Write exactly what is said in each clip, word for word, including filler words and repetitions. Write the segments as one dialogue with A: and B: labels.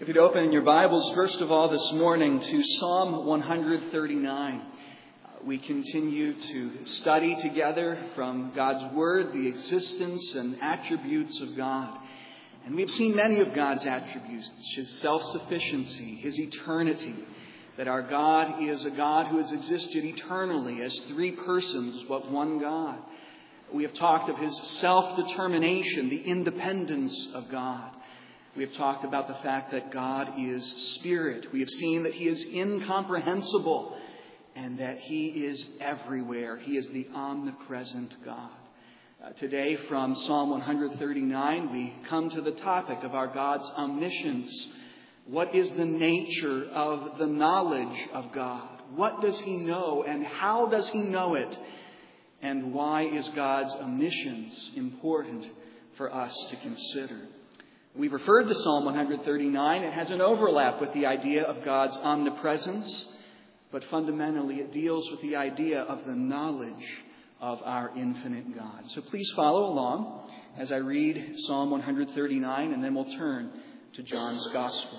A: If you'd open your Bibles, first of all, this morning to Psalm one thirty-nine. Uh, we continue to study together from God's Word the existence and attributes of God. And we've seen many of God's attributes, His self-sufficiency, His eternity, that our God is a God who has existed eternally as three persons, but one God. We have talked of His self-determination, the independence of God. We have talked about the fact that God is Spirit. We have seen that He is incomprehensible and that He is everywhere. He is the omnipresent God. Uh, today from Psalm one thirty-nine, we come to the topic of our God's omniscience. What is the nature of the knowledge of God? What does He know and how does He know it? And why is God's omniscience important for us to consider? We've referred to Psalm one thirty-nine. It has an overlap with the idea of God's omnipresence, but fundamentally it deals with the idea of the knowledge of our infinite God. So please follow along as I read Psalm one thirty-nine, and then we'll turn to John's Gospel.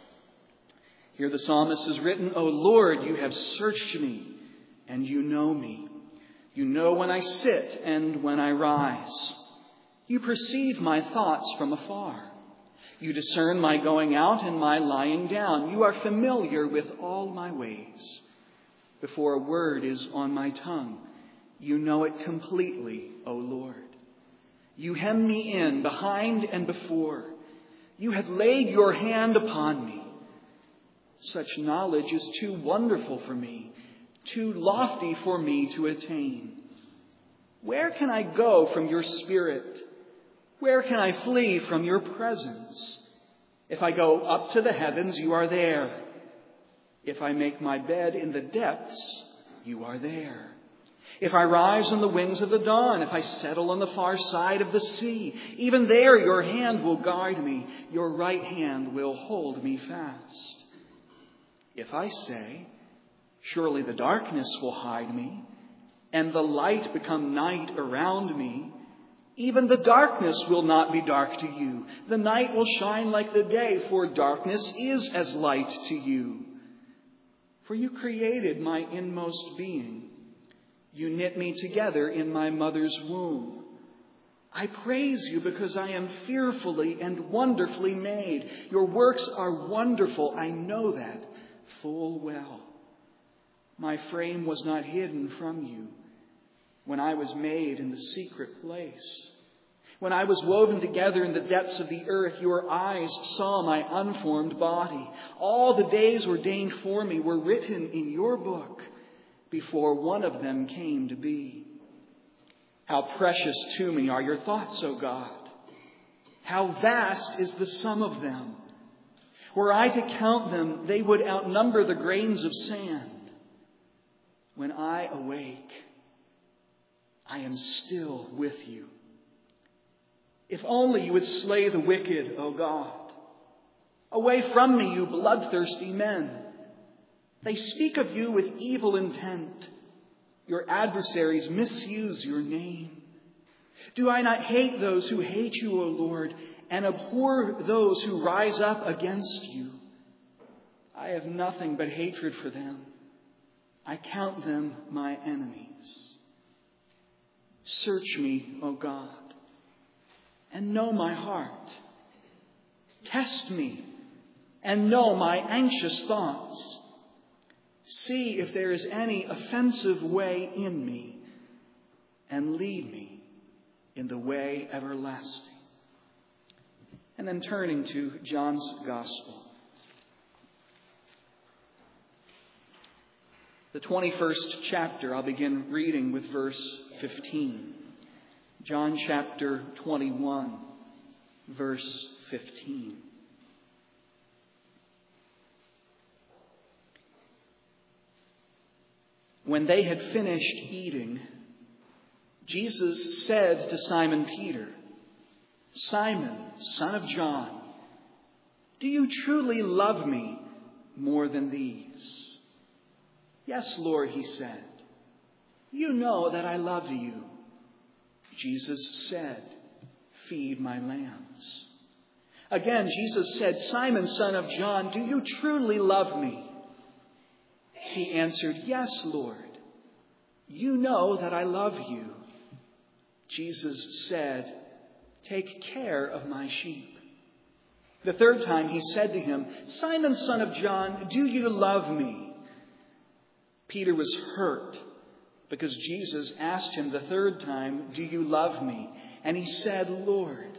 A: Here the psalmist has written, "O Lord, you have searched me, and you know me. You know when I sit and when I rise. You perceive my thoughts from afar. You discern my going out and my lying down. You are familiar with all my ways. Before a word is on my tongue, you know it completely, O Lord. You hem me in behind and before. You have laid your hand upon me. Such knowledge is too wonderful for me, too lofty for me to attain. Where can I go from your Spirit? Where can I flee from your presence? If I go up to the heavens, you are there. If I make my bed in the depths, you are there. If I rise on the wings of the dawn, if I settle on the far side of the sea, even there your hand will guide me. Your right hand will hold me fast. If I say, surely the darkness will hide me, and the light become night around me, even the darkness will not be dark to you. The night will shine like the day, for darkness is as light to you. For you created my inmost being. You knit me together in my mother's womb. I praise you because I am fearfully and wonderfully made. Your works are wonderful. I know that full well. My frame was not hidden from you when I was made in the secret place. When I was woven together in the depths of the earth, your eyes saw my unformed body. All the days ordained for me were written in your book before one of them came to be. How precious to me are your thoughts, O God. How vast is the sum of them. Were I to count them, they would outnumber the grains of sand. When I awake, I am still with you. If only you would slay the wicked, O God. Away from me, you bloodthirsty men. They speak of you with evil intent. Your adversaries misuse your name. Do I not hate those who hate you, O Lord, and abhor those who rise up against you? I have nothing but hatred for them. I count them my enemies. Search me, O God, and know my heart. Test me and know my anxious thoughts. See if there is any offensive way in me, and lead me in the way everlasting." And then turning to John's Gospel. The twenty-first chapter, I'll begin reading with verse fifteen. John chapter twenty-one, verse fifteen. When they had finished eating, Jesus said to Simon Peter, "Simon, son of John, do you truly love me more than these?" "Yes, Lord," he said. "You know that I love you." Jesus said, "Feed my lambs." Again, Jesus said, "Simon, son of John, do you truly love me?" He answered, "Yes, Lord. You know that I love you." Jesus said, "Take care of my sheep." The third time he said to him, "Simon, son of John, do you love me?" Peter was hurt because Jesus asked him the third time, "Do you love me?" And he said, "Lord,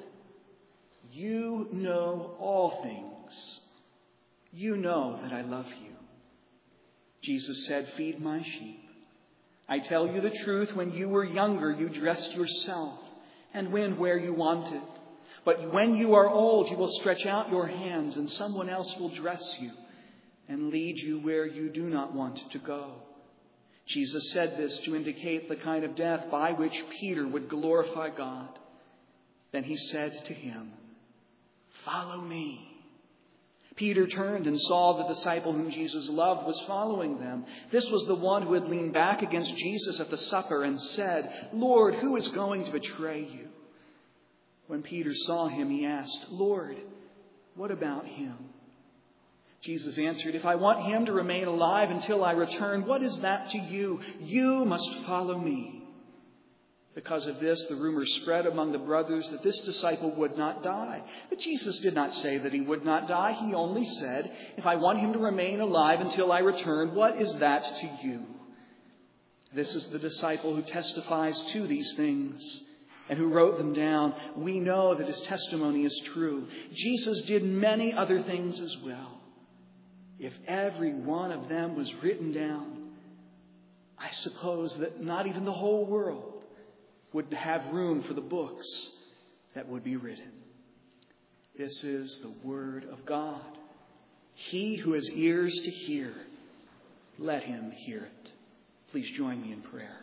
A: you know all things. You know that I love you." Jesus said, "Feed my sheep. I tell you the truth, when you were younger, you dressed yourself and went where you wanted. But when you are old, you will stretch out your hands and someone else will dress you and lead you where you do not want to go." Jesus said this to indicate the kind of death by which Peter would glorify God. Then he said to him, "Follow me." Peter turned and saw the disciple whom Jesus loved was following them. This was the one who had leaned back against Jesus at the supper and said, "Lord, who is going to betray you?" When Peter saw him, he asked, "Lord, what about him?" Jesus answered, "If I want him to remain alive until I return, what is that to you? You must follow me." Because of this, the rumor spread among the brothers that this disciple would not die. But Jesus did not say that he would not die. He only said, "If I want him to remain alive until I return, what is that to you?" This is the disciple who testifies to these things and who wrote them down. We know that his testimony is true. Jesus did many other things as well. If every one of them was written down, I suppose that not even the whole world would have room for the books that would be written. This is the word of God. He who has ears to hear, let him hear it. Please join me in prayer.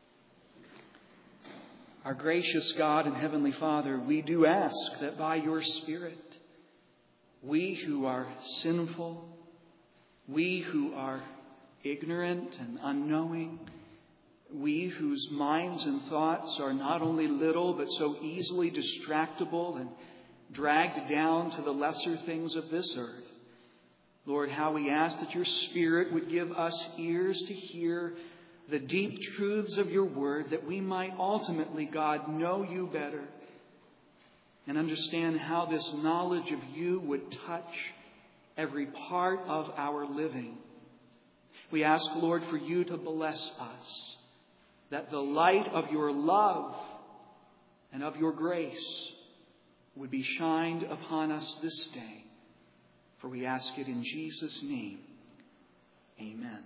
A: Our gracious God and Heavenly Father, we do ask that by your Spirit, we who are sinful, we who are ignorant and unknowing, we whose minds and thoughts are not only little, but so easily distractible and dragged down to the lesser things of this earth. Lord, how we ask that your Spirit would give us ears to hear the deep truths of your word, that we might ultimately, God, know you better and understand how this knowledge of you would touch every part of our living. We ask, Lord, for you to bless us, that the light of your love and of your grace would be shined upon us this day. For we ask it in Jesus' name. Amen.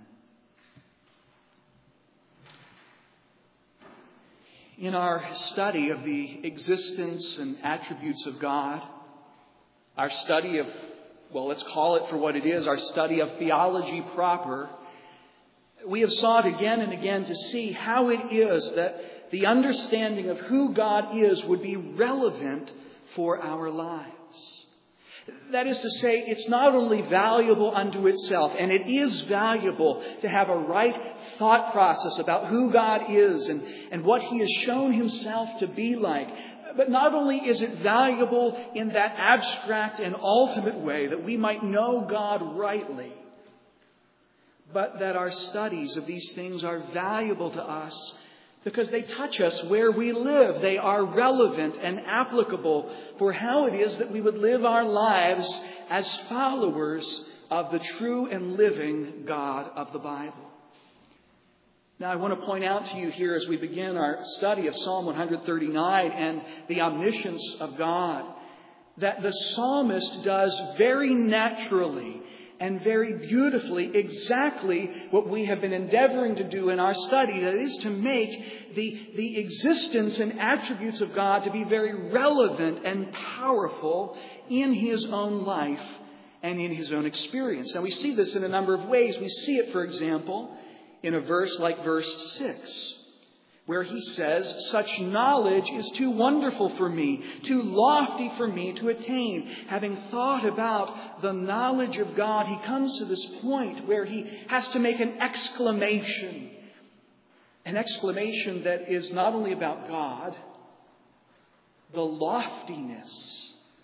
A: In our study of the existence and attributes of God, our study of, well, let's call it for what it is, our study of theology proper, we have sought again and again to see how it is that the understanding of who God is would be relevant for our lives. That is to say, it's not only valuable unto itself, and it is valuable to have a right thought process about who God is and, and what he has shown himself to be like. But not only is it valuable in that abstract and ultimate way that we might know God rightly, but that our studies of these things are valuable to us because they touch us where we live. They are relevant and applicable for how it is that we would live our lives as followers of the true and living God of the Bible. Now, I want to point out to you here as we begin our study of Psalm one thirty-nine and the omniscience of God, that the psalmist does very naturally and very beautifully exactly what we have been endeavoring to do in our study. That is to make the, the existence and attributes of God to be very relevant and powerful in his own life and in his own experience. Now we see this in a number of ways. We see it, for example, in a verse like verse six, where he says, "Such knowledge is too wonderful for me, too lofty for me to attain." Having thought about the knowledge of God, he comes to this point where he has to make an exclamation. An exclamation that is not only about God, the loftiness,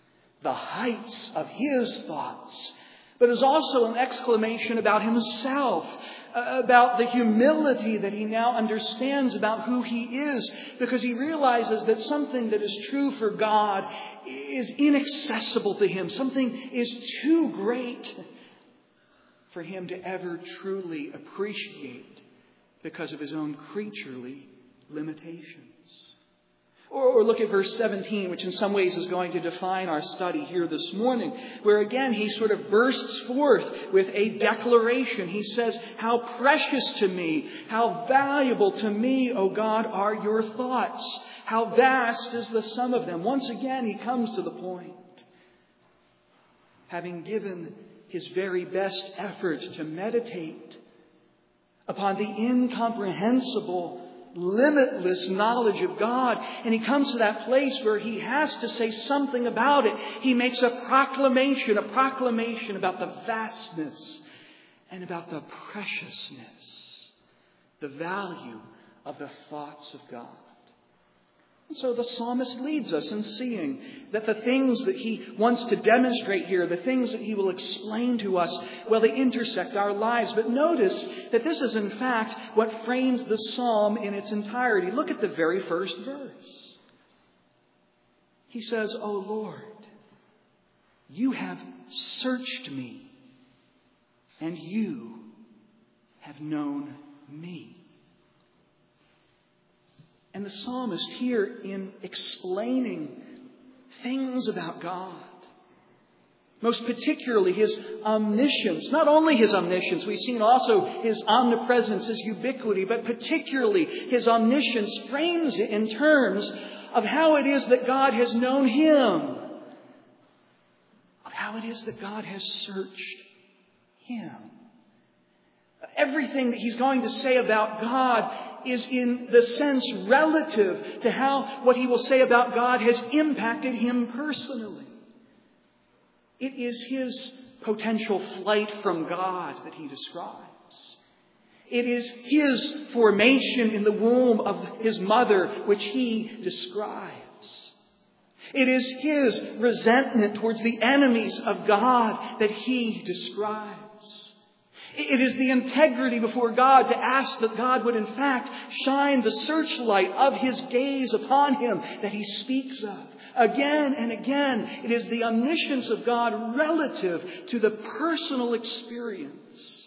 A: the heights of his thoughts, but is also an exclamation about himself, about the humility that he now understands about who he is, because he realizes that something that is true for God is inaccessible to him. Something is too great for him to ever truly appreciate because of his own creaturely limitations. Or look at verse seventeen, which in some ways is going to define our study here this morning, where again he sort of bursts forth with a declaration. He says, "How precious to me, how valuable to me, O God, are your thoughts. How vast is the sum of them." Once again, he comes to the point. Having given his very best effort to meditate upon the incomprehensible, limitless knowledge of God. And he comes to that place where he has to say something about it. He makes a proclamation, a proclamation about the vastness and about the preciousness, the value of the thoughts of God. And so the psalmist leads us in seeing that the things that he wants to demonstrate here, the things that he will explain to us, well, they intersect our lives. But notice that this is in fact what frames the psalm in its entirety. Look at the very first verse. He says, "O Lord, you have searched me, and you have known me." And the psalmist here, in explaining things about God, most particularly his omniscience, not only his omniscience, we've seen also his omnipresence, his ubiquity, but particularly his omniscience, frames it in terms of how it is that God has known him, of how it is that God has searched him. Everything that he's going to say about God is in the sense relative to how what he will say about God has impacted him personally. It is his potential flight from God that he describes. It is his formation in the womb of his mother which he describes. It is his resentment towards the enemies of God that he describes. It is the integrity before God to ask that God would in fact shine the searchlight of his gaze upon him that he speaks of. Again and again, it is the omniscience of God relative to the personal experience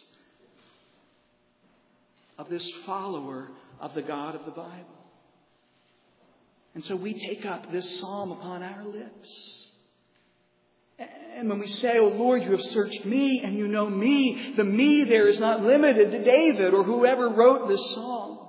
A: of this follower of the God of the Bible. And so we take up this psalm upon our lips. And when we say, "Oh Lord, you have searched me and you know me," the me there is not limited to David or whoever wrote this psalm.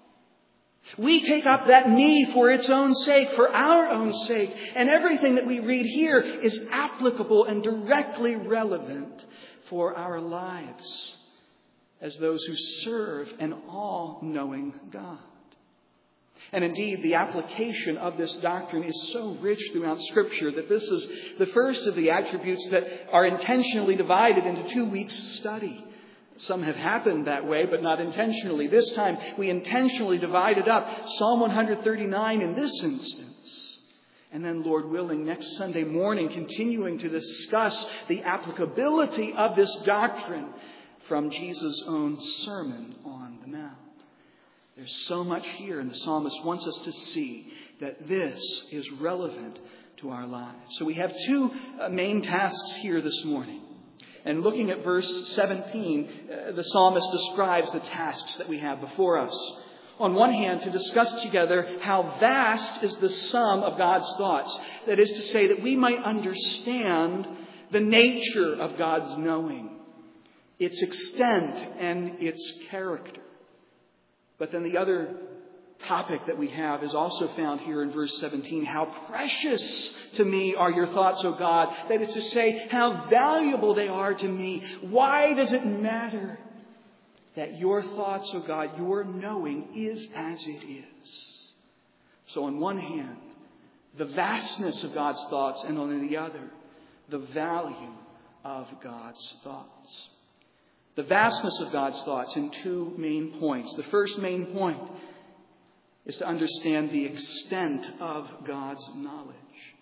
A: We take up that me for its own sake, for our own sake. And everything that we read here is applicable and directly relevant for our lives as those who serve an all-knowing God. And indeed, the application of this doctrine is so rich throughout Scripture that this is the first of the attributes that are intentionally divided into two weeks' study. Some have happened that way, but not intentionally. This time, we intentionally divided up Psalm one thirty-nine in this instance. And then, Lord willing, next Sunday morning, continuing to discuss the applicability of this doctrine from Jesus' own Sermon on the Mount. There's so much here, and the psalmist wants us to see that this is relevant to our lives. So we have two main tasks here this morning. And looking at verse seventeen, uh, the psalmist describes the tasks that we have before us. On one hand, to discuss together how vast is the sum of God's thoughts. That is to say, that we might understand the nature of God's knowing, its extent and its character. But then the other topic that we have is also found here in verse seventeen. How precious to me are your thoughts, O God. That is to say, how valuable they are to me. Why does it matter that your thoughts, O God, your knowing is as it is? So on one hand, the vastness of God's thoughts, and on the other, the value of God's thoughts. The vastness of God's thoughts in two main points. The first main point is to understand the extent of God's knowledge.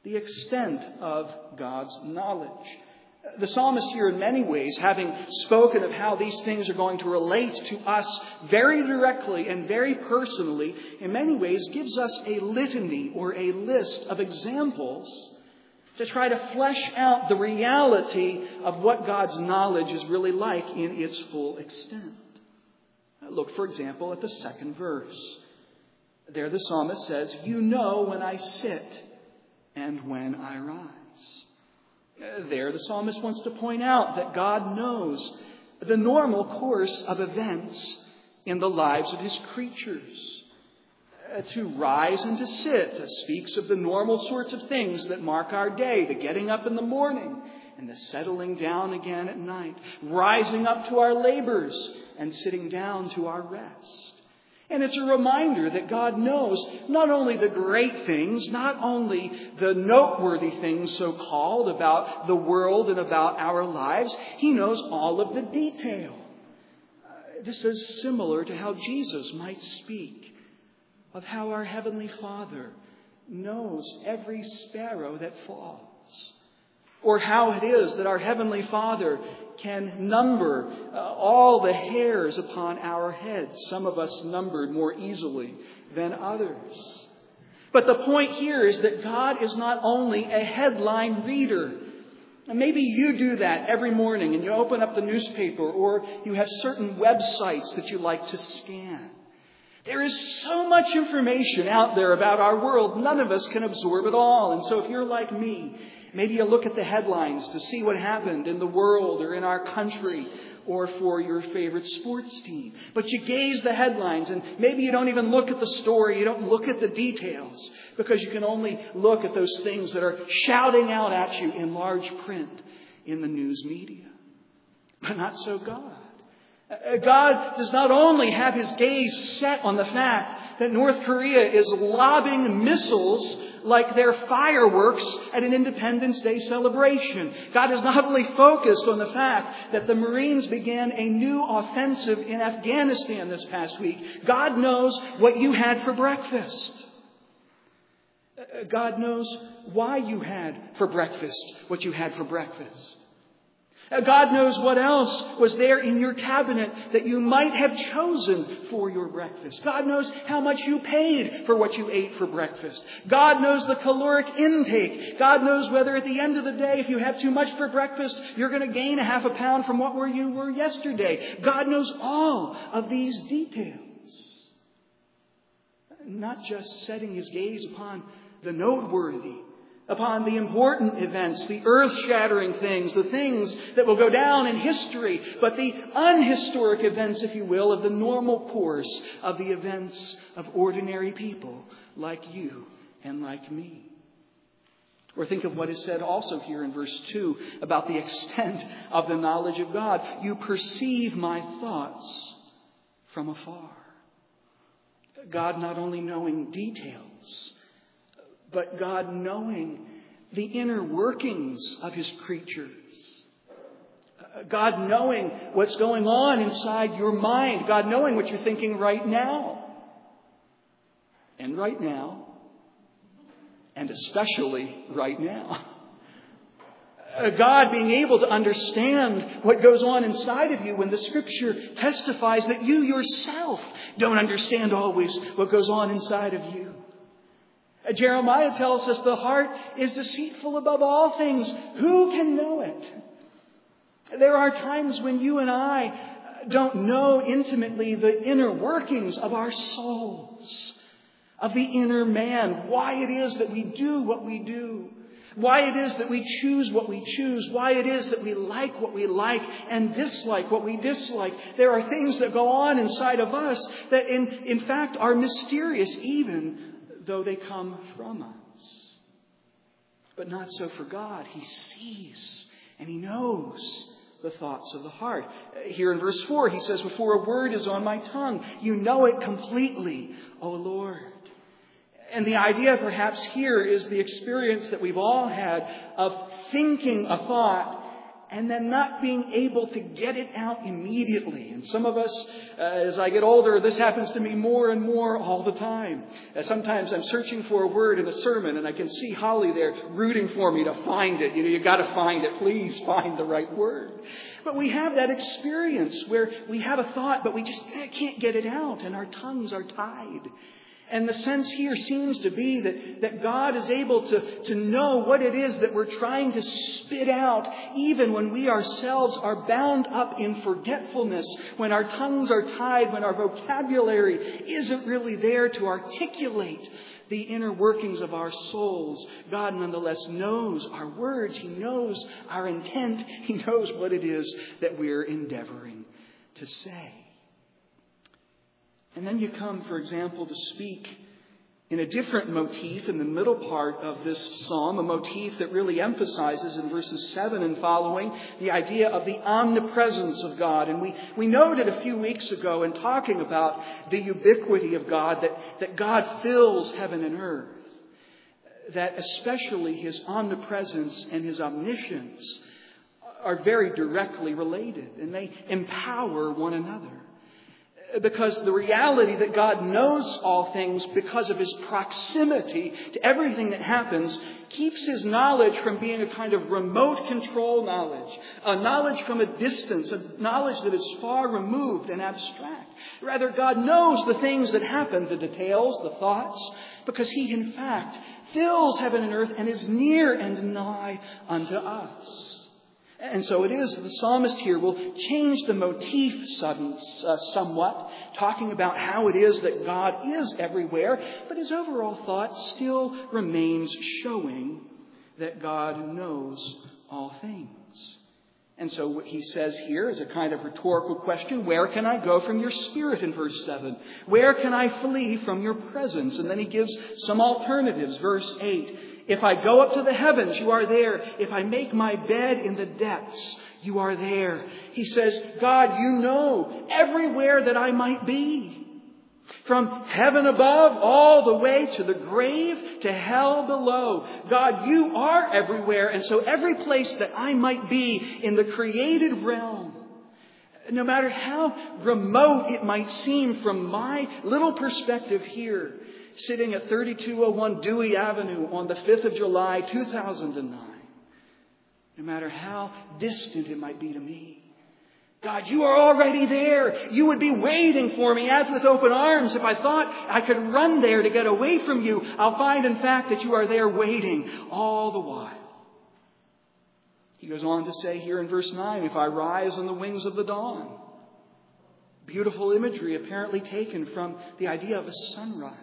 A: the extent of God's knowledge. The psalmist here, in many ways, having spoken of how these things are going to relate to us very directly and very personally, in many ways gives us a litany or a list of examples to try to flesh out the reality of what God's knowledge is really like in its full extent. Look, for example, at the second verse. There the psalmist says, "You know when I sit and when I rise." There the psalmist wants to point out that God knows the normal course of events in the lives of his creatures. To rise and to sit speaks of the normal sorts of things that mark our day, the getting up in the morning and the settling down again at night, rising up to our labors and sitting down to our rest. And it's a reminder that God knows not only the great things, not only the noteworthy things, so-called, about the world and about our lives. He knows all of the detail. Uh, this is similar to how Jesus might speak of how our Heavenly Father knows every sparrow that falls. Or how it is that our Heavenly Father can number uh, all the hairs upon our heads, some of us numbered more easily than others. But the point here is that God is not only a headline reader. And maybe you do that every morning and you open up the newspaper, or you have certain websites that you like to scan. There is so much information out there about our world, none of us can absorb it all. And so if you're like me, maybe you look at the headlines to see what happened in the world or in our country or for your favorite sports team. But you gaze the headlines and maybe you don't even look at the story. You don't look at the details because you can only look at those things that are shouting out at you in large print in the news media. But not so God. God does not only have his gaze set on the fact that North Korea is lobbing missiles like they're fireworks at an Independence Day celebration. God is not only focused on the fact that the Marines began a new offensive in Afghanistan this past week. God knows what you had for breakfast. God knows why you had for breakfast what you had for breakfast. God knows what else was there in your cabinet that you might have chosen for your breakfast. God knows how much you paid for what you ate for breakfast. God knows the caloric intake. God knows whether at the end of the day, if you have too much for breakfast, you're going to gain a half a pound from what were you were yesterday. God knows all of these details. Not just setting his gaze upon the noteworthy, upon the important events, the earth-shattering things, the things that will go down in history, but the unhistoric events, if you will, of the normal course of the events of ordinary people like you and like me. Or think of what is said also here in verse two about the extent of the knowledge of God. You perceive my thoughts from afar. God not only knowing details, but God knowing the inner workings of his creatures. God knowing what's going on inside your mind. God knowing what you're thinking right now. And right now. And especially right now. God being able to understand what goes on inside of you when the Scripture testifies that you yourself don't understand always what goes on inside of you. Jeremiah tells us the heart is deceitful above all things. Who can know it? There are times when you and I don't know intimately the inner workings of our souls, of the inner man, why it is that we do what we do, why it is that we choose what we choose, why it is that we like what we like and dislike what we dislike. There are things that go on inside of us that in, in fact are mysterious even though they come from us. But not so for God. He sees and he knows the thoughts of the heart. Here in verse four, he says, before a word is on my tongue, you know it completely, O Lord. And the idea perhaps here is the experience that we've all had of thinking a thought and then not being able to get it out immediately. And some of us, uh, as I get older, this happens to me more and more all the time. Uh, sometimes I'm searching for a word in a sermon, and I can see Holly there rooting for me to find it. You know, you got to find it. Please find the right word. But we have that experience where we have a thought, but we just can't get it out, and our tongues are tied. And the sense here seems to be that, that God is able to, to know what it is that we're trying to spit out, even when we ourselves are bound up in forgetfulness, when our tongues are tied, when our vocabulary isn't really there to articulate the inner workings of our souls. God nonetheless knows our words. He knows our intent. He knows what it is that we're endeavoring to say. And then you come, for example, to speak in a different motif in the middle part of this psalm, a motif that really emphasizes in verses seven and following the idea of the omnipresence of God. And we, we noted a few weeks ago in talking about the ubiquity of God, that, that God fills heaven and earth, that especially his omnipresence and his omniscience are very directly related, and they empower one another. Because the reality that God knows all things because of his proximity to everything that happens keeps his knowledge from being a kind of remote control knowledge, a knowledge from a distance, a knowledge that is far removed and abstract. Rather, God knows the things that happen, the details, the thoughts, because he in fact fills heaven and earth and is near and nigh unto us. And so it is that the psalmist here will change the motif sudden, uh, somewhat, talking about how it is that God is everywhere, but his overall thought still remains showing that God knows all things. And so what he says here is a kind of rhetorical question: where can I go from your spirit, in verse seven? Where can I flee from your presence? And then he gives some alternatives. Verse eight. If I go up to the heavens, you are there. If I make my bed in the depths, you are there. He says, God, you know everywhere that I might be. From heaven above all the way to the grave, to hell below. God, you are everywhere. And so every place that I might be in the created realm, no matter how remote it might seem from my little perspective here, sitting at thirty-two oh one Dewey Avenue on the fifth of July, two thousand nine. No matter how distant it might be to me. God, you are already there. You would be waiting for me as with open arms. If I thought I could run there to get away from you, I'll find in fact that you are there waiting all the while. He goes on to say here in verse nine, if I rise on the wings of the dawn. Beautiful imagery apparently taken from the idea of a sunrise.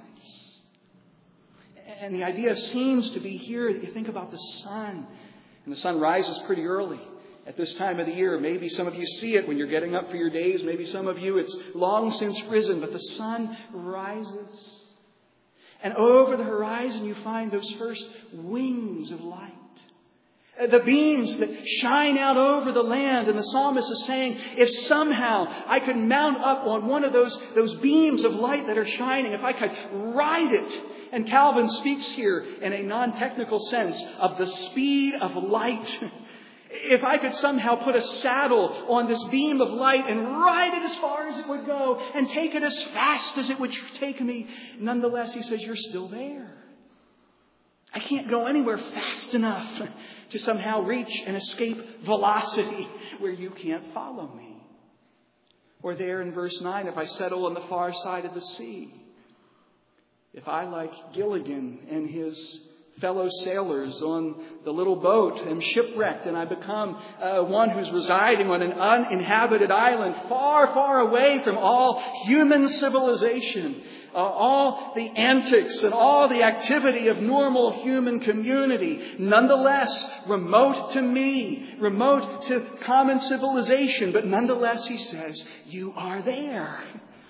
A: And the idea seems to be here that you think about the sun. And the sun rises pretty early at this time of the year. Maybe some of you see it when you're getting up for your days. Maybe some of you, it's long since risen. But the sun rises. And over the horizon you find those first wings of light. The beams that shine out over the land. And the psalmist is saying, if somehow I could mount up on one of those, those beams of light that are shining, if I could ride it. And Calvin speaks here in a non-technical sense of the speed of light. If I could somehow put a saddle on this beam of light and ride it as far as it would go and take it as fast as it would take me, nonetheless, he says, you're still there. I can't go anywhere fast enough to somehow reach and escape velocity where you can't follow me. Or there in verse nine, if I settle on the far side of the sea. If I, like Gilligan and his fellow sailors on the little boat, am shipwrecked and I become uh, one who's residing on an uninhabited island far, far away from all human civilization, uh, all the antics and all the activity of normal human community, nonetheless remote to me, remote to common civilization, but nonetheless, he says, you are there.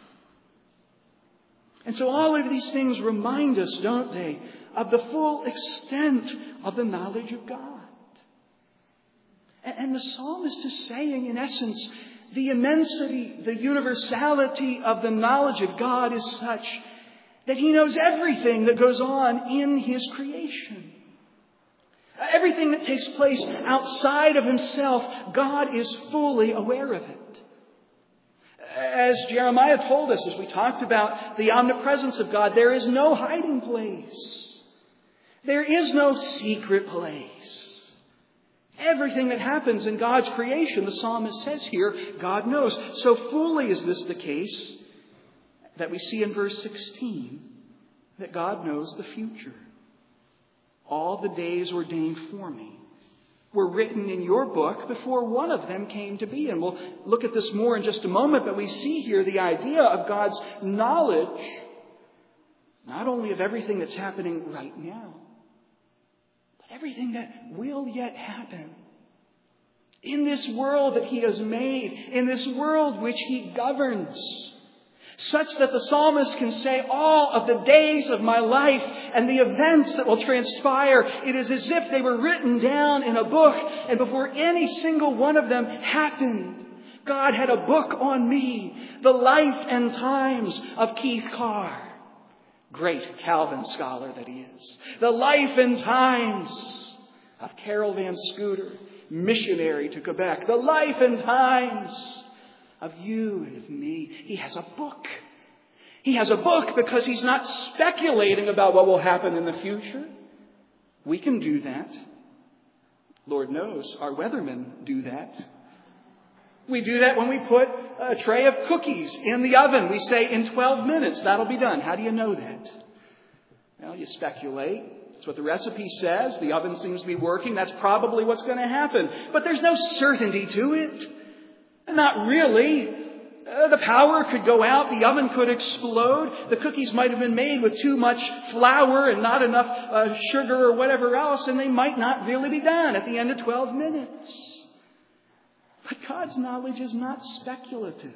A: And so all of these things remind us, don't they, of the full extent of the knowledge of God. And the psalmist is saying, in essence, the immensity, the universality of the knowledge of God is such that he knows everything that goes on in his creation. Everything that takes place outside of himself, God is fully aware of it. As Jeremiah told us, as we talked about the omnipresence of God, there is no hiding place. There is no secret place. Everything that happens in God's creation, the psalmist says here, God knows. So fully is this the case that we see in verse sixteen that God knows the future. All the days ordained for me were written in your book before one of them came to be. And we'll look at this more in just a moment, but we see here the idea of God's knowledge, not only of everything that's happening right now, but everything that will yet happen. In this world that he has made, in this world which he governs, such that the psalmist can say, all of the days of my life and the events that will transpire, it is as if they were written down in a book, and before any single one of them happened, God had a book on me, the life and times of Keith Carr, great Calvin scholar that he is, the life and times of Carol Van Scooter, missionary to Quebec, the life and times of you and of me. He has a book. He has a book because he's not speculating about what will happen in the future. We can do that. Lord knows our weathermen do that. We do that when we put a tray of cookies in the oven. We say in twelve minutes that'll be done. How do you know that? Well, you speculate. That's what the recipe says. The oven seems to be working. That's probably what's going to happen. But there's no certainty to it. Not really. Uh, the power could go out. The oven could explode. The cookies might have been made with too much flour and not enough uh, sugar or whatever else, and they might not really be done at the end of twelve minutes. But God's knowledge is not speculative.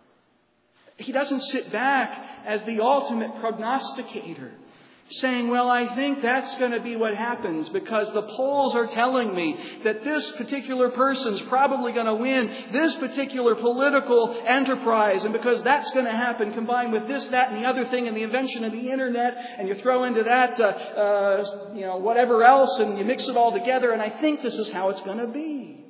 A: He doesn't sit back as the ultimate prognosticator, saying, well, I think that's going to be what happens because the polls are telling me that this particular person's probably going to win this particular political enterprise. And because that's going to happen, combined with this, that, and the other thing, and the invention of the internet, and you throw into that, uh, uh, you know, whatever else, and you mix it all together, and I think this is how it's going to be.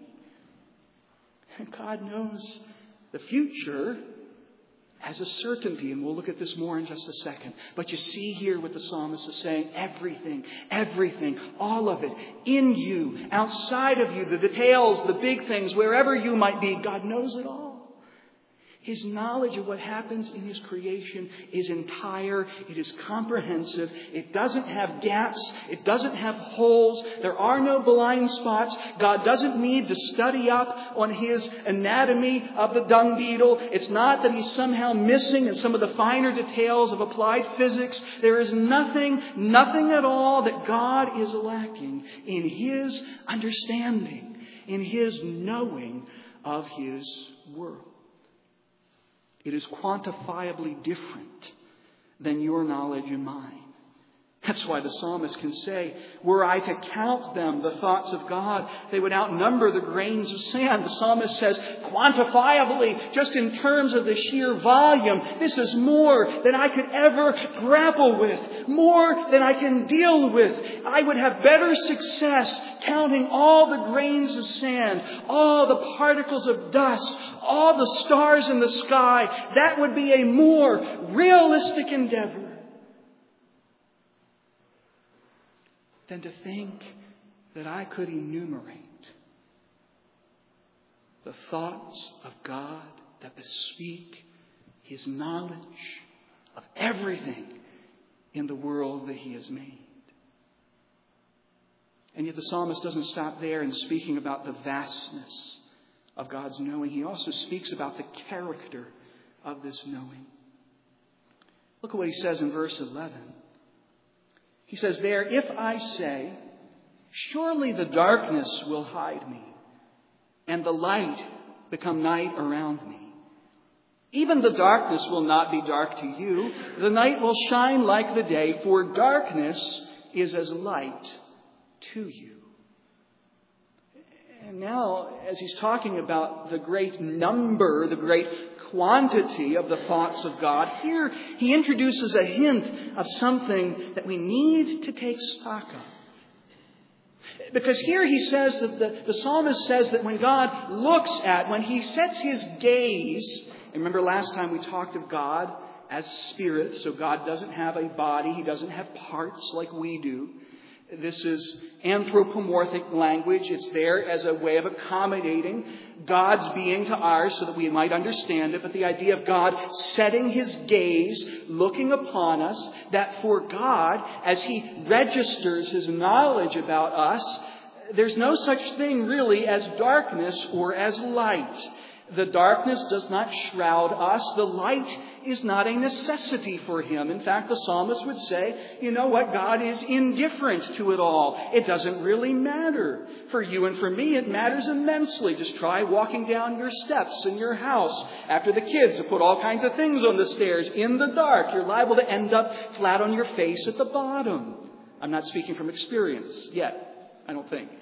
A: And God knows the future as a certainty, and we'll look at this more in just a second. But you see here what the psalmist is saying, everything, everything, all of it, in you, outside of you, the details, the big things, wherever you might be, God knows it all. His knowledge of what happens in His creation is entire. It is comprehensive. It doesn't have gaps. It doesn't have holes. There are no blind spots. God doesn't need to study up on His anatomy of the dung beetle. It's not that He's somehow missing in some of the finer details of applied physics. There is nothing, nothing at all that God is lacking in His understanding, in His knowing of His world. It is quantifiably different than your knowledge and mine. That's why the psalmist can say, were I to count them, the thoughts of God, they would outnumber the grains of sand. The psalmist says, quantifiably, just in terms of the sheer volume, this is more than I could ever grapple with, more than I can deal with. I would have better success counting all the grains of sand, all the particles of dust, all the stars in the sky. That would be a more realistic endeavor than to think that I could enumerate the thoughts of God that bespeak His knowledge of everything in the world that He has made. And yet the psalmist doesn't stop there in speaking about the vastness of God's knowing. He also speaks about the character of this knowing. Look at what he says in verse eleven. He says there, if I say, surely the darkness will hide me, and the light become night around me. Even the darkness will not be dark to you. The night will shine like the day, for darkness is as light to you. And now, as he's talking about the great number, the great quantity of the thoughts of God, here he introduces a hint of something that we need to take stock of. Because here he says that the, the psalmist says that when God looks at, when he sets his gaze, and remember last time we talked of God as spirit, so God doesn't have a body, he doesn't have parts like we do. This is anthropomorphic language. It's there as a way of accommodating God's being to ours so that we might understand it. But the idea of God setting his gaze, looking upon us, that for God, as he registers his knowledge about us, there's no such thing really as darkness or as light. The darkness does not shroud us. The light is not a necessity for him. In fact, the psalmist would say, you know what? God is indifferent to it all. It doesn't really matter. For you and for me, it matters immensely. Just try walking down your steps in your house after the kids have put all kinds of things on the stairs in the dark. You're liable to end up flat on your face at the bottom. I'm not speaking from experience yet, I don't think.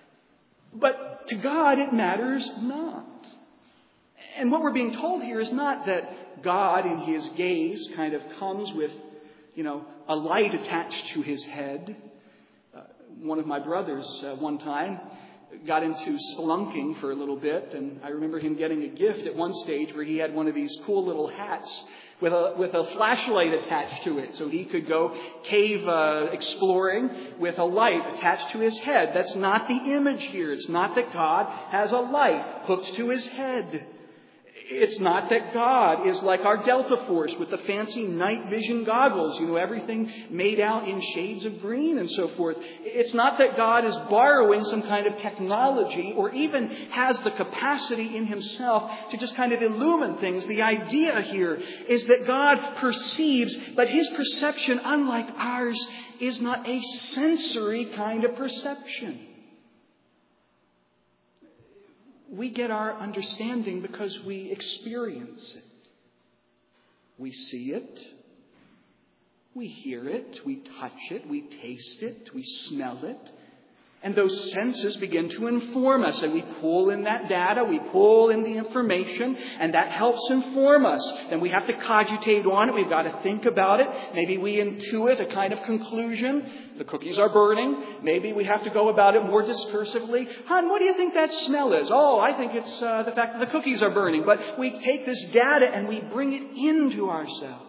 A: But to God, it matters not. And what we're being told here is not that God in his gaze kind of comes with, you know, a light attached to his head. Uh, one of my brothers uh, one time got into spelunking for a little bit, and I remember him getting a gift at one stage where he had one of these cool little hats with a with a flashlight attached to it, so he could go cave uh, exploring with a light attached to his head. That's not the image here. It's not that God has a light hooked to his head. It's not that God is like our Delta Force with the fancy night vision goggles, you know, everything made out in shades of green and so forth. It's not that God is borrowing some kind of technology or even has the capacity in himself to just kind of illumine things. The idea here is that God perceives, but his perception, unlike ours, is not a sensory kind of perception. We get our understanding because we experience it. We see it. We hear it. We touch it. We taste it. We smell it. And those senses begin to inform us. And we pull in that data. We pull in the information. And that helps inform us. And we have to cogitate on it. We've got to think about it. Maybe we intuit a kind of conclusion. The cookies are burning. Maybe we have to go about it more discursively. Hon, what do you think that smell is? Oh, I think it's uh, the fact that the cookies are burning. But we take this data and we bring it into ourselves.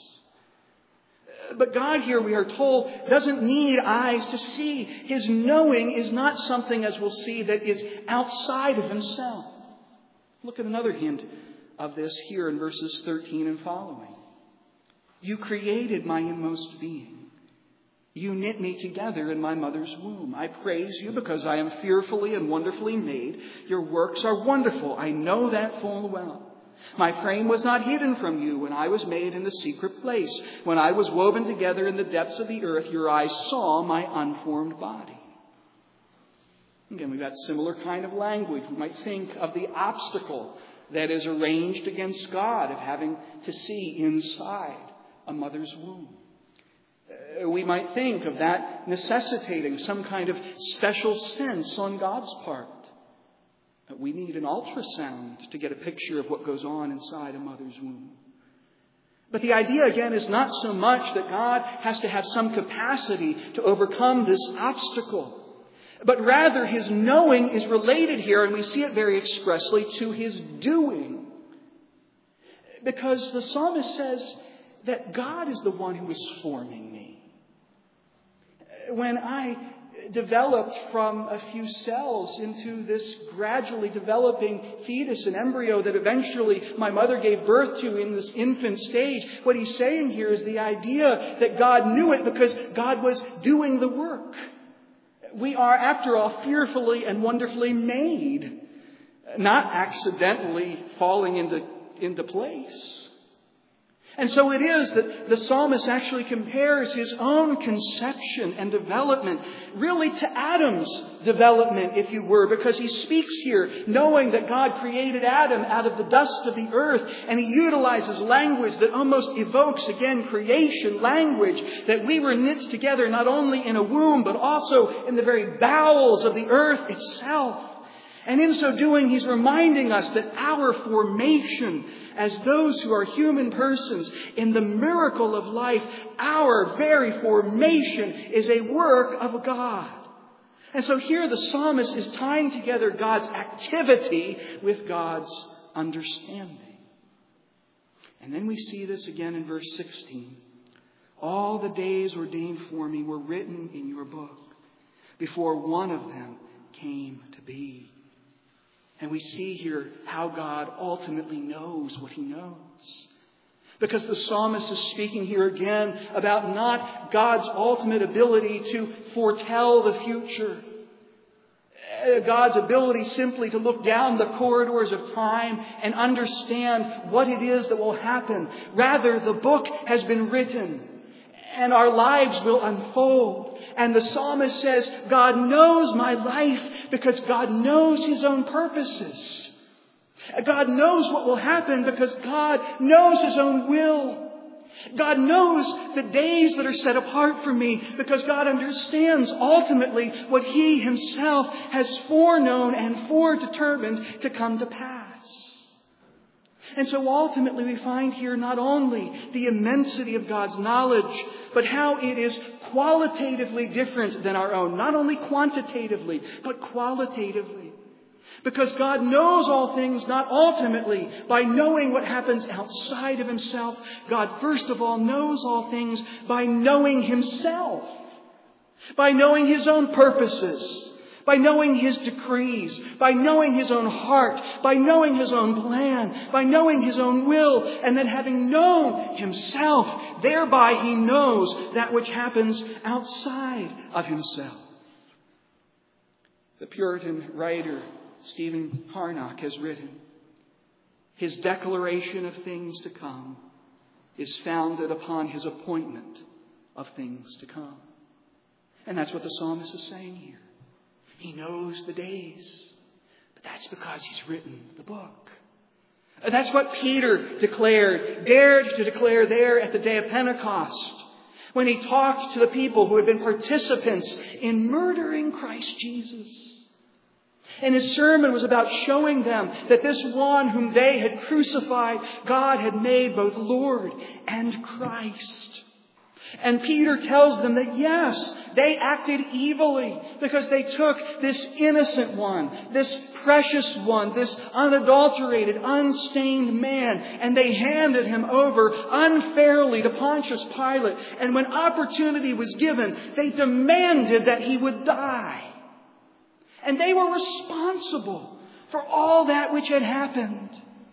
A: But God here, we are told, doesn't need eyes to see. His knowing is not something, as we'll see, that is outside of himself. Look at another hint of this here in verses thirteen and following. You created my inmost being. You knit me together in my mother's womb. I praise you because I am fearfully and wonderfully made. Your works are wonderful. I know that full well. My frame was not hidden from you when I was made in the secret place. When I was woven together in the depths of the earth, your eyes saw my unformed body. Again, we've got similar kind of language. We might think of the obstacle that is arranged against God of having to see inside a mother's womb. Uh, we might think of that necessitating some kind of special sense on God's part. We need an ultrasound to get a picture of what goes on inside a mother's womb. But the idea, again, is not so much that God has to have some capacity to overcome this obstacle, but rather his knowing is related here, and we see it very expressly, to his doing. Because the psalmist says that God is the one who is forming me. When I developed from a few cells into this gradually developing fetus and embryo that eventually my mother gave birth to in this infant stage. What he's saying here is the idea that God knew it because God was doing the work. We are, after all, fearfully and wonderfully made, not accidentally falling into, into place. And so it is that the psalmist actually compares his own conception and development really to Adam's development, if you were, because he speaks here knowing that God created Adam out of the dust of the earth, and he utilizes language that almost evokes, again, creation language, that we were knit together not only in a womb, but also in the very bowels of the earth itself. And in so doing, he's reminding us that our formation as those who are human persons in the miracle of life, our very formation is a work of God. And so here the psalmist is tying together God's activity with God's understanding. And then we see this again in verse sixteen. All the days ordained for me were written in your book before one of them came to be. And we see here how God ultimately knows what he knows. Because the psalmist is speaking here again about not God's ultimate ability to foretell the future. God's ability simply to look down the corridors of time and understand what it is that will happen. Rather, the book has been written and our lives will unfold. And the psalmist says, God knows my life because God knows his own purposes. God knows what will happen because God knows his own will. God knows the days that are set apart for me because God understands ultimately what he himself has foreknown and foredetermined to come to pass. And so ultimately we find here not only the immensity of God's knowledge, but how it is qualitatively different than our own. Not only quantitatively, but qualitatively. Because God knows all things not ultimately by knowing what happens outside of himself. God first of all knows all things by knowing himself. By knowing his own purposes. By knowing his decrees. By knowing his own heart. By knowing his own plan. By knowing his own will. And then having known himself, thereby he knows that which happens outside of himself. The Puritan writer Stephen Harnack has written, his declaration of things to come is founded upon his appointment of things to come. And that's what the psalmist is saying here. He knows the days, but that's because he's written the book. And that's what Peter declared, dared to declare there at the day of Pentecost, when he talked to the people who had been participants in murdering Christ Jesus. And his sermon was about showing them that this one whom they had crucified, God had made both Lord and Christ. And Peter tells them that yes, they acted evilly because they took this innocent one, this precious one, this unadulterated, unstained man, and they handed him over unfairly to Pontius Pilate. And when opportunity was given, they demanded that he would die. And they were responsible for all that which had happened.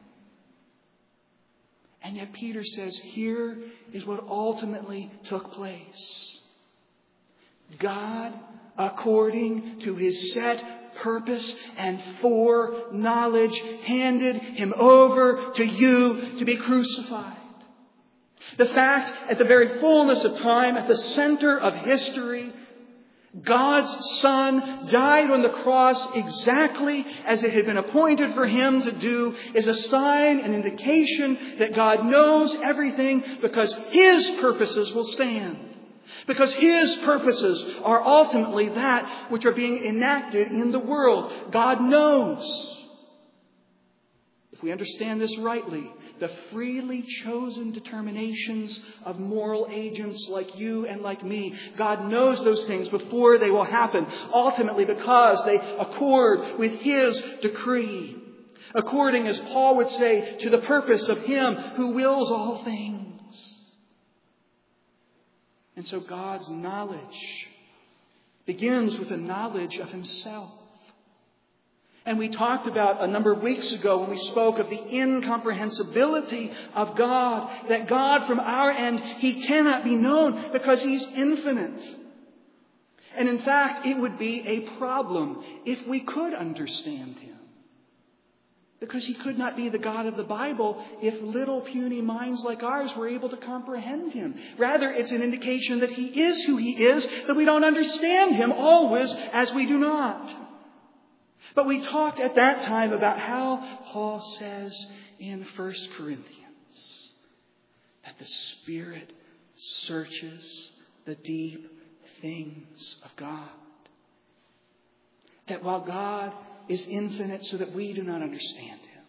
A: And yet Peter says, here is what ultimately took place. God, according to his set purpose and foreknowledge, handed him over to you to be crucified. The fact, at the very fullness of time, at the center of history, God's Son died on the cross exactly as it had been appointed for him to do is a sign, an indication that God knows everything because his purposes will stand. Because his purposes are ultimately that which are being enacted in the world. God knows. If we understand this rightly, the freely chosen determinations of moral agents like you and like me, God knows those things before they will happen, ultimately because they accord with his decree. According, as Paul would say, to the purpose of him who wills all things. And so God's knowledge begins with a knowledge of himself. And we talked about a number of weeks ago when we spoke of the incomprehensibility of God. That God from our end, he cannot be known because he's infinite. And in fact, it would be a problem if we could understand him. Because he could not be the God of the Bible if little puny minds like ours were able to comprehend him. Rather, it's an indication that he is who he is, that we don't understand him always as we do not. But we talked at that time about how Paul says in First Corinthians that the Spirit searches the deep things of God. That while God is infinite so that we do not understand him,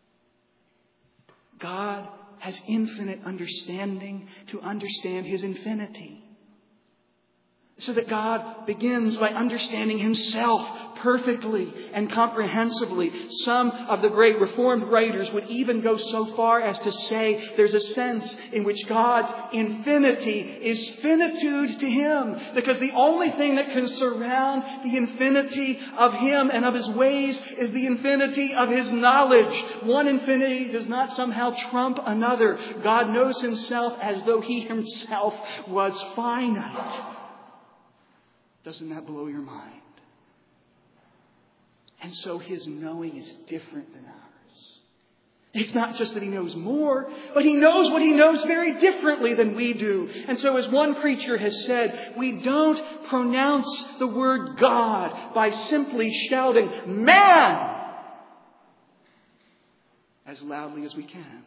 A: God has infinite understanding to understand his infinity. So that God begins by understanding himself perfectly and comprehensively. Some of the great Reformed writers would even go so far as to say there's a sense in which God's infinity is finitude to him. Because the only thing that can surround the infinity of him and of his ways is the infinity of his knowledge. One infinity does not somehow trump another. God knows himself as though he himself was finite. Doesn't that blow your mind? And so his knowing is different than ours. It's not just that he knows more, but he knows what he knows very differently than we do. And so as one preacher has said, we don't pronounce the word God by simply shouting, "Man!" as loudly as we can.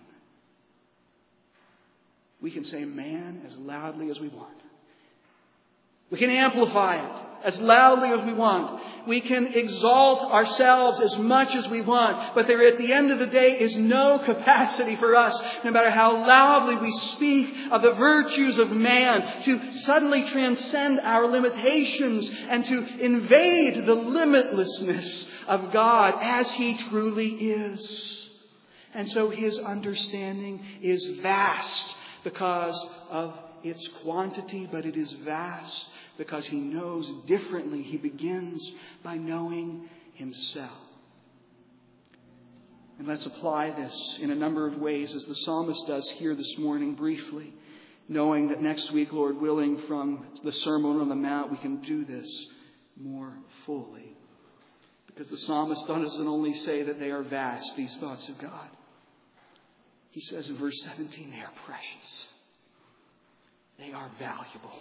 A: We can say "man" as loudly as we want. We can amplify it as loudly as we want. We can exalt ourselves as much as we want. But there at the end of the day is no capacity for us, no matter how loudly we speak of the virtues of man, to suddenly transcend our limitations and to invade the limitlessness of God as he truly is. And so his understanding is vast because of its quantity, but it is vast because he knows differently. He begins by knowing himself. And let's apply this in a number of ways, as the psalmist does here this morning briefly, knowing that next week, Lord willing, from the Sermon on the Mount, we can do this more fully. Because the psalmist doesn't only say that they are vast, these thoughts of God. He says in verse seventeen, they are precious. They are valuable.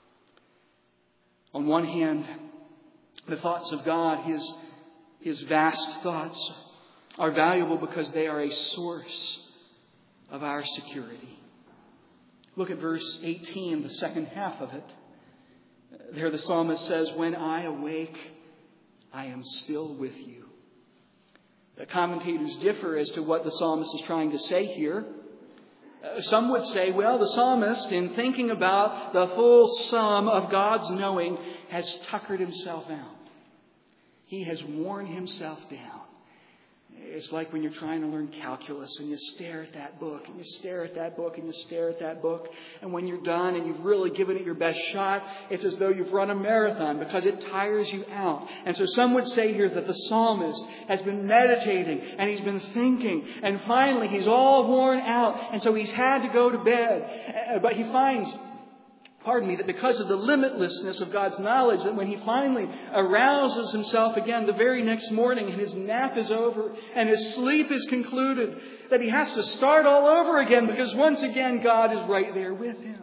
A: On one hand, the thoughts of God, His, His vast thoughts, are valuable because they are a source of our security. Look at verse eighteen, the second half of it. There the psalmist says, "When I awake, I am still with you." The commentators differ as to what the psalmist is trying to say here. Uh, some would say, well, the psalmist, in thinking about the full sum of God's knowing, has tuckered himself out. He has worn himself down. It's like when you're trying to learn calculus and you stare at that book and you stare at that book and you stare at that book. And when you're done and you've really given it your best shot, it's as though you've run a marathon because it tires you out. And so some would say here that the psalmist has been meditating and he's been thinking. And finally he's all worn out. And so he's had to go to bed. But he finds... Pardon me, that because of the limitlessness of God's knowledge, that when he finally arouses himself again the very next morning and his nap is over and his sleep is concluded, that he has to start all over again because once again God is right there with him.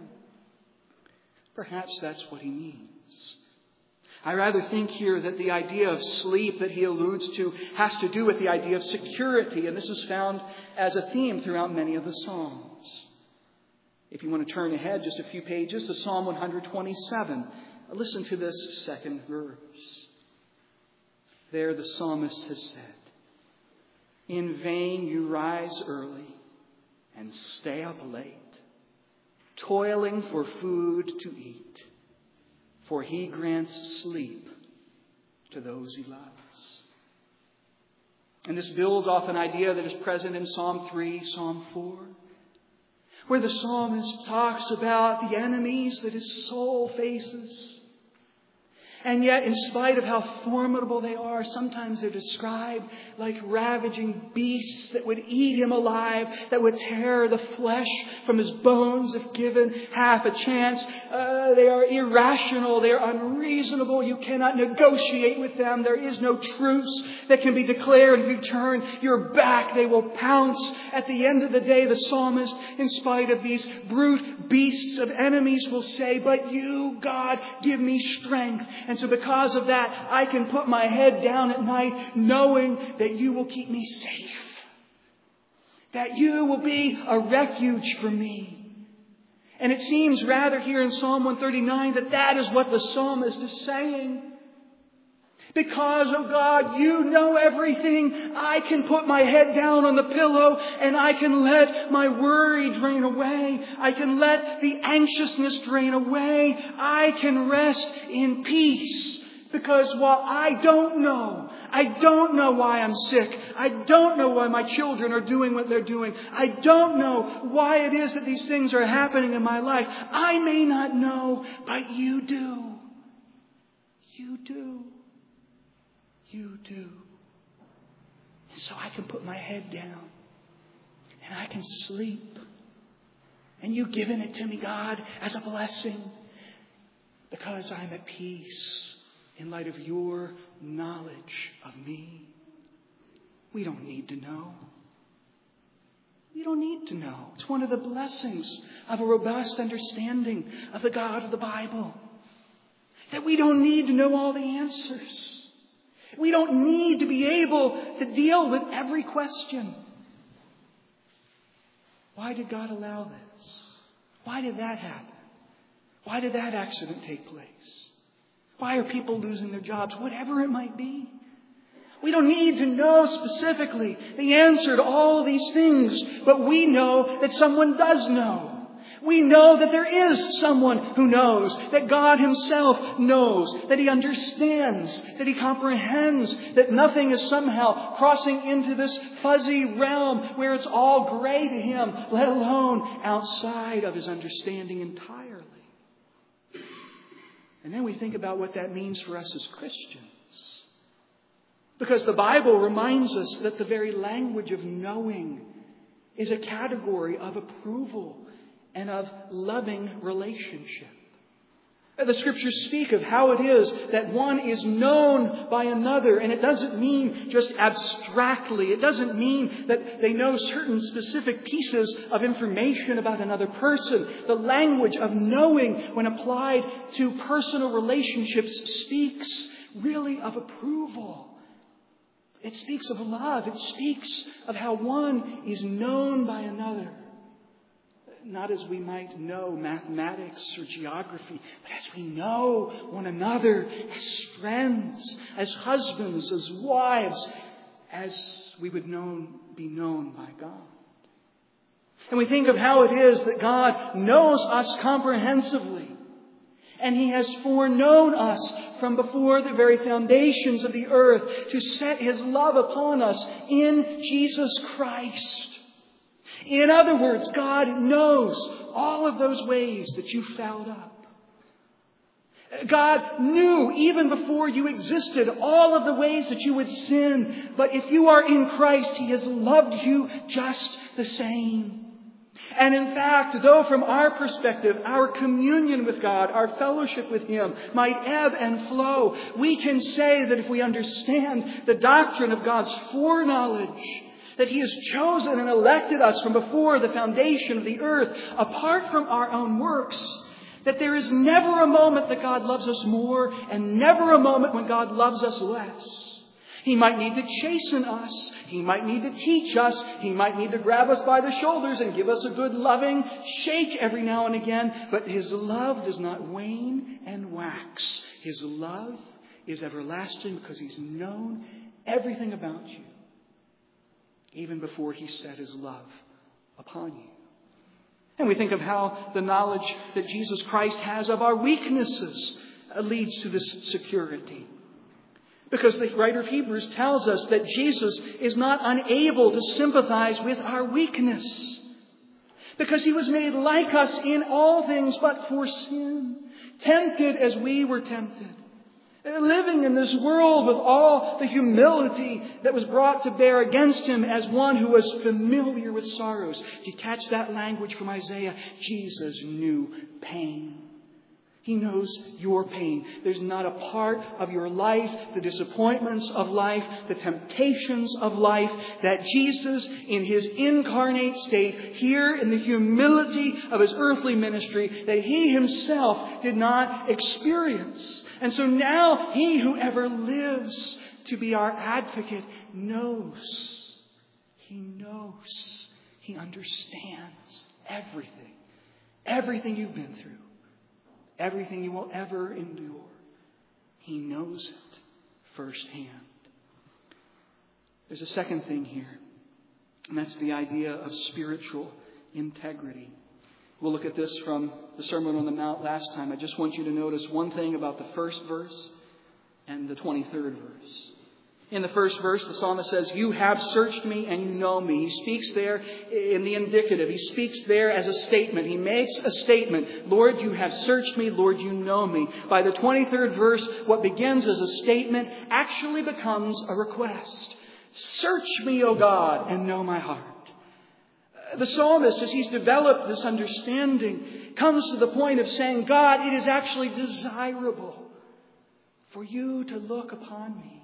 A: Perhaps that's what he needs. I rather think here that the idea of sleep that he alludes to has to do with the idea of security, and this is found as a theme throughout many of the Psalms. If you want to turn ahead just a few pages to Psalm one twenty-seven, listen to this second verse. There the psalmist has said, "In vain you rise early and stay up late, toiling for food to eat, for he grants sleep to those he loves." And this builds off an idea that is present in Psalm three, Psalm four, where the psalmist talks about the enemies that his soul faces. And yet, in spite of how formidable they are, sometimes they're described like ravaging beasts that would eat him alive, that would tear the flesh from his bones if given half a chance. Uh, they are irrational. They are unreasonable. You cannot negotiate with them. There is no truce that can be declared. If you turn your back, they will pounce. At the end of the day, the psalmist, in spite of these brute beasts of enemies, will say, "But you, God, give me strength. And so because of that, I can put my head down at night knowing that you will keep me safe. That you will be a refuge for me." And it seems rather here in Psalm one thirty-nine that that is what the psalmist is saying. Because, oh God, you know everything. I can put my head down on the pillow and I can let my worry drain away. I can let the anxiousness drain away. I can rest in peace. Because while I don't know, I don't know why I'm sick. I don't know why my children are doing what they're doing. I don't know why it is that these things are happening in my life. I may not know, but you do. You do. You do. And so I can put my head down and I can sleep. And you've given it to me, God, as a blessing because I'm at peace in light of your knowledge of me. We don't need to know. We don't need to know. It's one of the blessings of a robust understanding of the God of the Bible. That we don't need to know all the answers. We don't need to be able to deal with every question. Why did God allow this? Why did that happen? Why did that accident take place? Why are people losing their jobs? Whatever it might be. We don't need to know specifically the answer to all of these things, but we know that someone does know. We know that there is someone who knows, that God himself knows, that he understands, that he comprehends, that nothing is somehow crossing into this fuzzy realm where it's all gray to him, let alone outside of his understanding entirely. And then we think about what that means for us as Christians. Because the Bible reminds us that the very language of knowing is a category of approval and of loving relationship. The Scriptures speak of how it is that one is known by another. And it doesn't mean just abstractly. It doesn't mean that they know certain specific pieces of information about another person. The language of knowing, when applied to personal relationships, speaks really of approval. It speaks of love. It speaks of how one is known by another. Not as we might know mathematics or geography, but as we know one another as friends, as husbands, as wives, as we would known, be known by God. And we think of how it is that God knows us comprehensively. And he has foreknown us from before the very foundations of the earth to set his love upon us in Jesus Christ. In other words, God knows all of those ways that you fouled up. God knew even before you existed all of the ways that you would sin. But if you are in Christ, he has loved you just the same. And in fact, though from our perspective, our communion with God, our fellowship with him might ebb and flow, we can say that if we understand the doctrine of God's foreknowledge, that he has chosen and elected us from before the foundation of the earth, apart from our own works, that there is never a moment that God loves us more and never a moment when God loves us less. He might need to chasten us. He might need to teach us. He might need to grab us by the shoulders and give us a good loving shake every now and again. But his love does not wane and wax. His love is everlasting because he's known everything about you, even before he set his love upon you. And we think of how the knowledge that Jesus Christ has of our weaknesses leads to this security. Because the writer of Hebrews tells us that Jesus is not unable to sympathize with our weakness. Because he was made like us in all things but for sin. Tempted as we were tempted. Living in this world with all the humility that was brought to bear against him as one who was familiar with sorrows. Do you catch that language from Isaiah? Jesus knew pain. He knows your pain. There's not a part of your life, the disappointments of life, the temptations of life, that Jesus, in his incarnate state, here in the humility of his earthly ministry, that he himself did not experience. And so now he who ever lives to be our advocate knows. He knows. He understands everything. Everything you've been through. Everything you will ever endure. He knows it firsthand. There's a second thing here, and that's the idea of spiritual integrity. We'll look at this from the Sermon on the Mount last time. I just want you to notice one thing about the first verse and the twenty-third verse. In the first verse, the psalmist says, "You have searched me and you know me." He speaks there in the indicative. He speaks there as a statement. He makes a statement. Lord, you have searched me. Lord, you know me. By the twenty-third verse, what begins as a statement actually becomes a request. Search me, O God, and know my heart. The psalmist, as he's developed this understanding, comes to the point of saying, God, it is actually desirable for you to look upon me.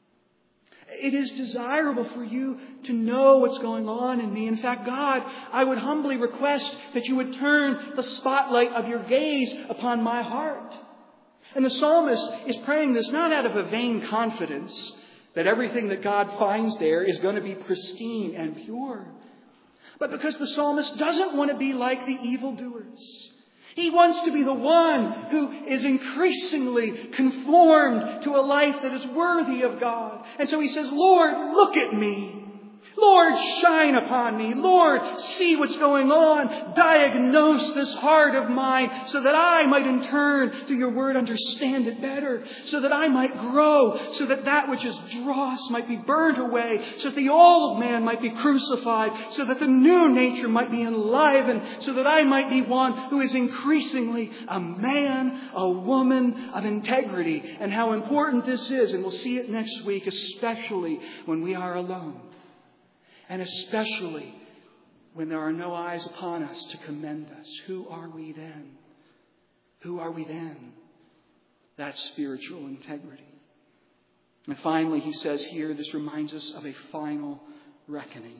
A: It is desirable for you to know what's going on in me. In fact, God, I would humbly request that you would turn the spotlight of your gaze upon my heart. And the psalmist is praying this not out of a vain confidence that everything that God finds there is going to be pristine and pure, but because the psalmist doesn't want to be like the evildoers. He wants to be the one who is increasingly conformed to a life that is worthy of God. And so he says, Lord, look at me. Lord, shine upon me. Lord, see what's going on. Diagnose this heart of mine so that I might in turn, through your word, understand it better. So that I might grow. So that that which is dross might be burned away. So that the old man might be crucified. So that the new nature might be enlivened. So that I might be one who is increasingly a man, a woman of integrity. And how important this is. And we'll see it next week, especially when we are alone. And especially when there are no eyes upon us to commend us. Who are we then? Who are we then? That's spiritual integrity. And finally, he says here, this reminds us of a final reckoning.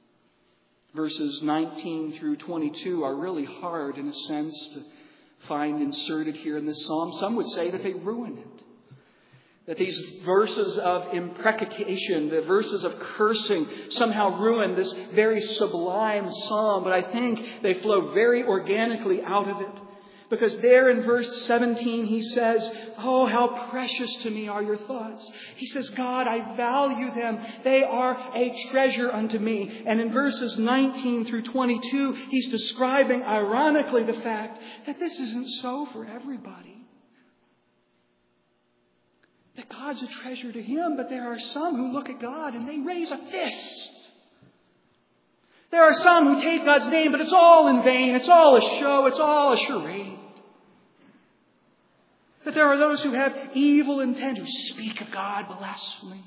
A: Verses nineteen through twenty-two are really hard in a sense to find inserted here in this psalm. Some would say that they ruin it. That these verses of imprecation, the verses of cursing, somehow ruin this very sublime psalm. But I think they flow very organically out of it. Because there in verse seventeen, he says, oh, how precious to me are your thoughts. He says, God, I value them. They are a treasure unto me. And in verses nineteen through twenty-two, he's describing, ironically, the fact that this isn't so for everybody. That God's a treasure to him, but there are some who look at God and they raise a fist. There are some who take God's name, but it's all in vain. It's all a show. It's all a charade. That there are those who have evil intent, who speak of God blasphemy.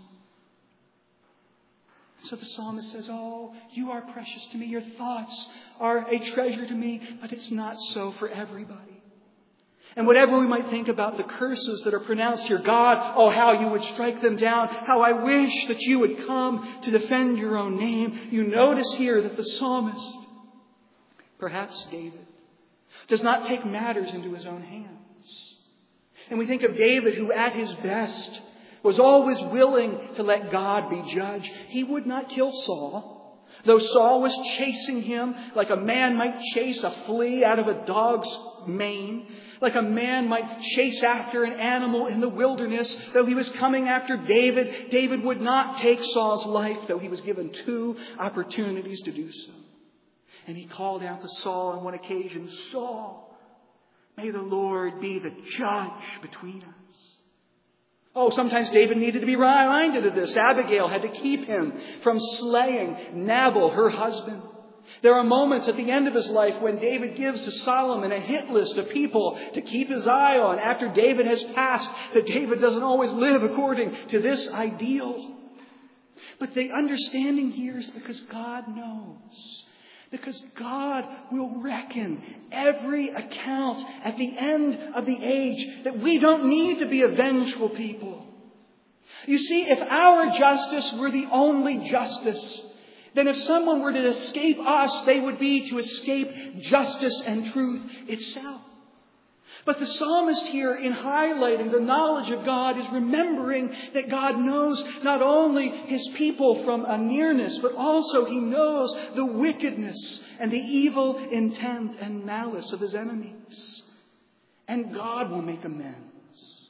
A: So the psalmist says, oh, you are precious to me. Your thoughts are a treasure to me, but it's not so for everybody. And whatever we might think about the curses that are pronounced here, God, oh, how you would strike them down. How I wish that you would come to defend your own name. You notice here that the psalmist, perhaps David, does not take matters into his own hands. And we think of David, who at his best was always willing to let God be judge. He would not kill Saul, though Saul was chasing him like a man might chase a flea out of a dog's mane. Like a man might chase after an animal in the wilderness, though he was coming after David. David would not take Saul's life, though he was given two opportunities to do so. And he called out to Saul on one occasion, Saul, may the Lord be the judge between us. Oh, sometimes David needed to be reminded of this. Abigail had to keep him from slaying Nabal, her husband. There are moments at the end of his life when David gives to Solomon a hit list of people to keep his eye on after David has passed, that David doesn't always live according to this ideal. But the understanding here is because God knows. Because God will reckon every account at the end of the age, that we don't need to be a vengeful people. You see, if our justice were the only justice, then if someone were to escape us, they would be to escape justice and truth itself. But the psalmist here, in highlighting the knowledge of God, is remembering that God knows not only his people from a nearness, but also he knows the wickedness and the evil intent and malice of his enemies. And God will make amends.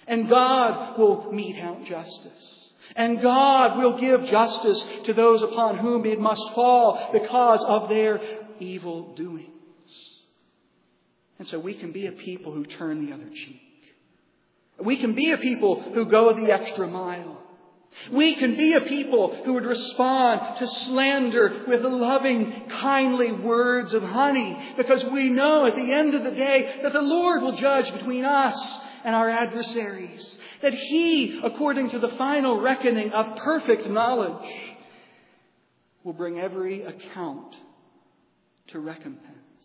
A: And God will mete out justice. And God will give justice to those upon whom it must fall because of their evil doings. And so we can be a people who turn the other cheek. We can be a people who go the extra mile. We can be a people who would respond to slander with loving, kindly words of honey, because we know at the end of the day that the Lord will judge between us and our adversaries. That He, according to the final reckoning of perfect knowledge, will bring every account to recompense.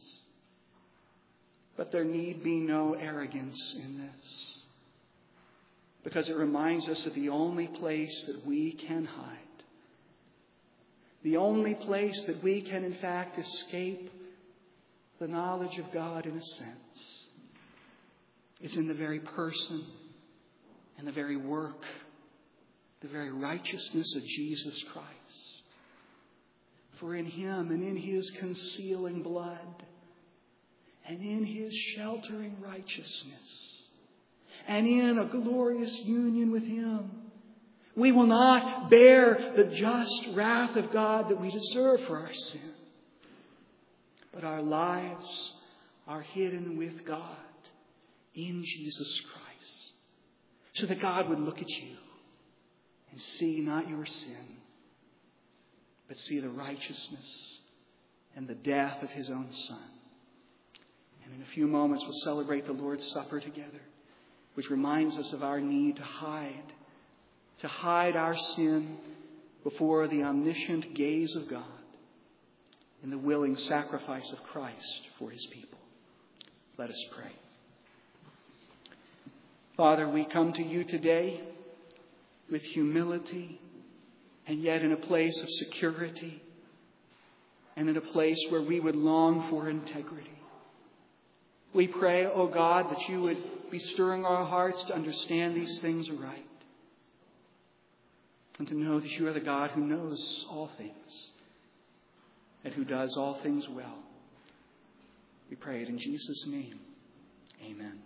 A: But there need be no arrogance in this, because it reminds us that the only place that we can hide, the only place that we can in fact escape the knowledge of God in a sense, is in the very person and the very work, the very righteousness of Jesus Christ. For in Him and in His concealing blood and in His sheltering righteousness and in a glorious union with Him, we will not bear the just wrath of God that we deserve for our sin. But our lives are hidden with God in Jesus Christ, so that God would look at you and see not your sin, but see the righteousness and the death of His own Son. And in a few moments we'll celebrate the Lord's Supper together, which reminds us of our need to hide, to hide our sin before the omniscient gaze of God in the willing sacrifice of Christ for His people. Let us pray. Father, we come to You today with humility, and yet in a place of security, and in a place where we would long for integrity. We pray, O God, that You would be stirring our hearts to understand these things aright, and to know that You are the God who knows all things and who does all things well. We pray it in Jesus' name. Amen.